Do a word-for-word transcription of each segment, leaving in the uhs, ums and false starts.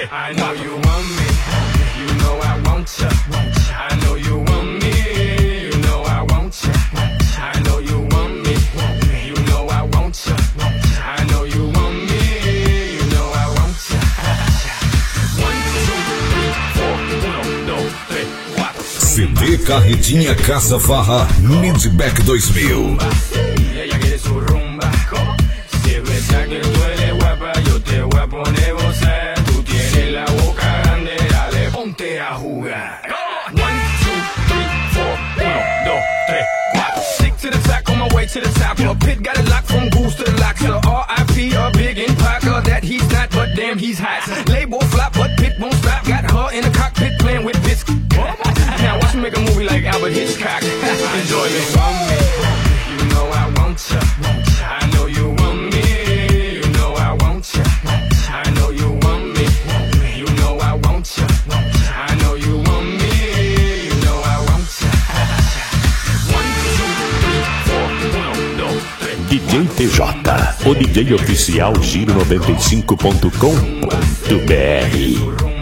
três. I know you want me, you know I want ya. I know you want me, you know I want ya. I know you want me, you know I want ya. I know you want me, you know I want ya. One, two, three, four, um, dois, três, quatro. C D Carretinha Casa Farra Midback dois mil. Ella quiere su rumba. Si es verdad que tú eres guapa, yo te voy a poner gozar. Tú tienes la boca grande, dale, ponte a jugar. One, two, three, four, uno, dos, tres, cuatro. Stick to the track on my way to the top. Your pit got it locked from goose to the lock. So R I P a big in Parker, that he's not, but damn he's hot. Label flop, but Pit won't stop. Got her in the cockpit playing with bits. Now watch me make a movie like Albert Hitchcock. Enjoy me. You know I want ya. I know you want me. You know I want ya. I know you want me. You know I want ya. I know you want me. You know I want ya. One, two, three, four, um, dois, três. D J T J, o D J oficial Giro noventa e cinco ponto com ponto B R.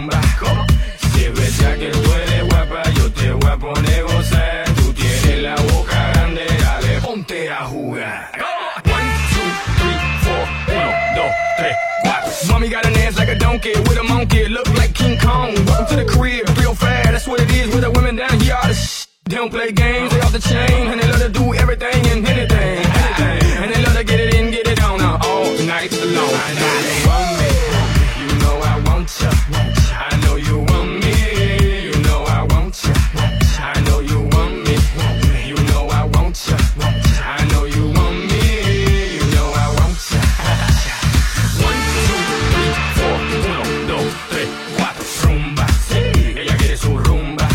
Si es verdad que tú eres guapa, yo te voy a poner gozar. Tú tienes la boca grande, dale, ponte a jugar. One, two, three, four, uno, dos, tres, cuatro. Mommy got an ass like a donkey with a monkey, look like King Kong. Welcome to the crib, real fast, that's what it is with the women down here. All the sh- they don't play games, they off the chain, and they love to do everything and anything, anything. And they love to get it in, get it on uh, all night long. I know you want me, you know I want ya. I know you want me, you know I want ya. I know you want me, you know I want ya. I know you want me, you know I want ya. One, two, three, four, uno, dos, tres, cuatro. Rumba, sí, ella quiere su rumba.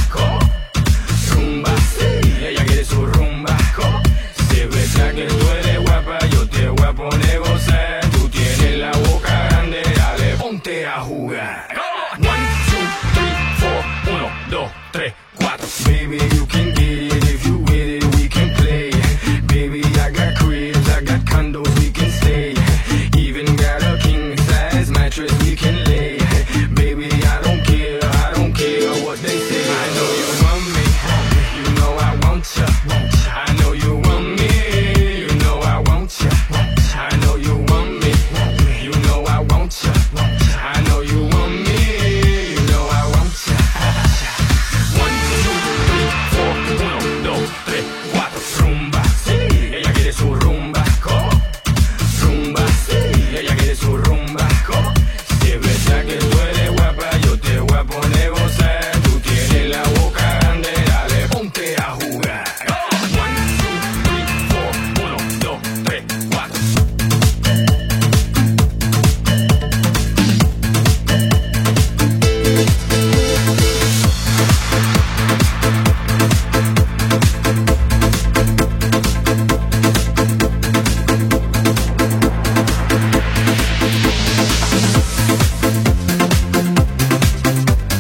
Rumba, sí, ella quiere su rumba. Si es verdad que tú eres guapa, yo te voy a poner gozar. Tú tienes la boca grande, dale, ponte a jugar. One, two, three, four, uno, dos, tres, cuatro. Baby, you can get it if you with it, we can play. Baby, I got cribs, I got condos, we can stay. Even got a king size mattress we can lay. Baby, I don't care, I don't care what they say. I know you want me, you know I want ya. I know you want me, you know I want ya. I know you want me, you know I want ya. I know you want me, you know I want ya. One, two, three, four, uno, dos, tres, cuatro. Rumba, sí, ella quiere su rumba. Rumba, sí, ella quiere su rumba. Si es verdad que tú eres guapa, yo te voy a poner gozar. Tú tienes la boca grande, dale, ponte a jugar. One, two, three, four, uno, dos, tres, cuatro.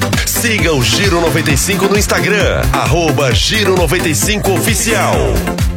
Siga o Giro noventa e cinco no Instagram, arroba Giro noventa e cinco Oficial.